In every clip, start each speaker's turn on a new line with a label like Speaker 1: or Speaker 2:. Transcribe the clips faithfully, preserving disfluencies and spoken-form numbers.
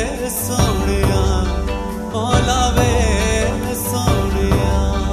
Speaker 1: सोनिया मौला वे सोनिया।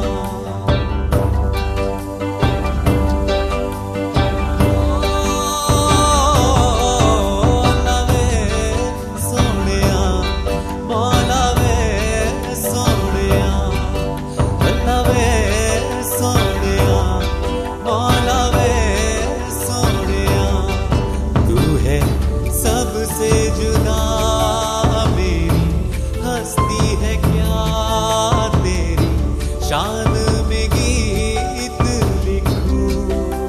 Speaker 1: सबसे जुदा मेरी हस्ती है क्या तेरी शान में गीत लिखूं,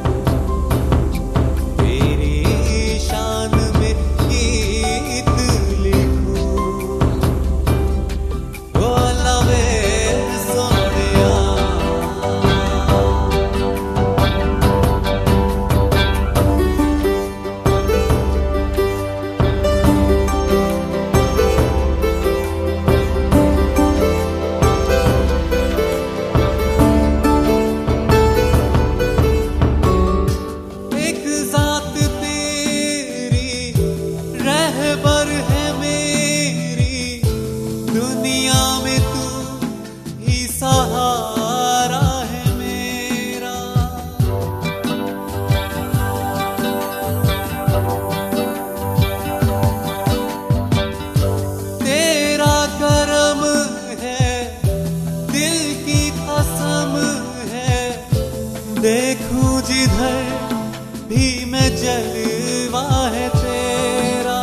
Speaker 1: तेरी शान में गीत लिखूं। ओ अल्लाह वे सोनिया। रहबर है मेरी दुनिया में तू ही सहारा है मेरा। तेरा करम है दिल की कसम है, देखूं जिधर भी मैं जलवा है तेरा।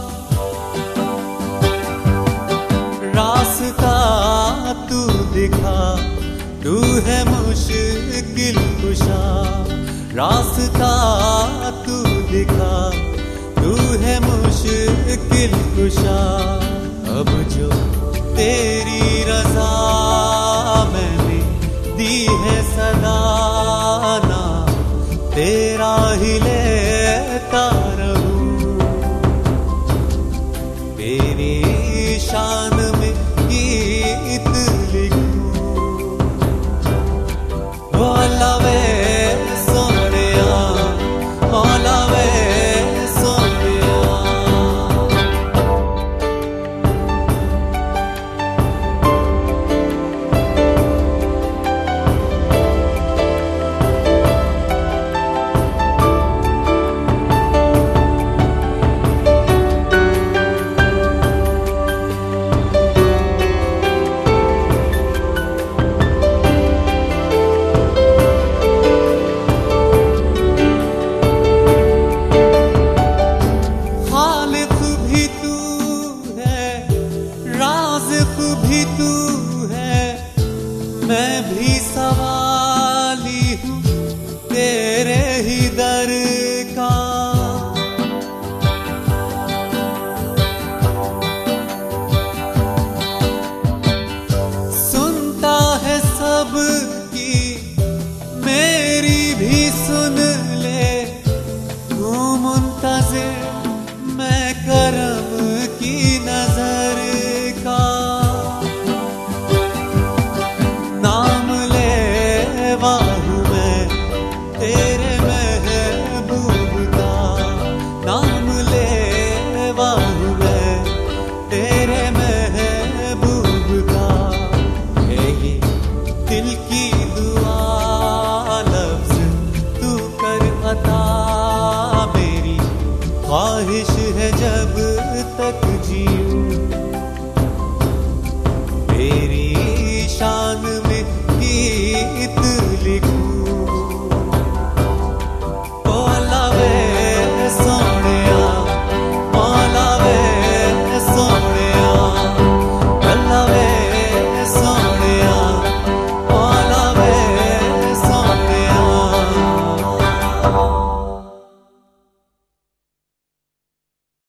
Speaker 1: रास्ता तू दिखा तू है मुश्किल कुशा, रास्ता तू दिखा तू है मुश्किल कुशा। अब जो तेरी रजा मैंने दी है सदाना, तेरा ही लेता रहूं, तेरी शान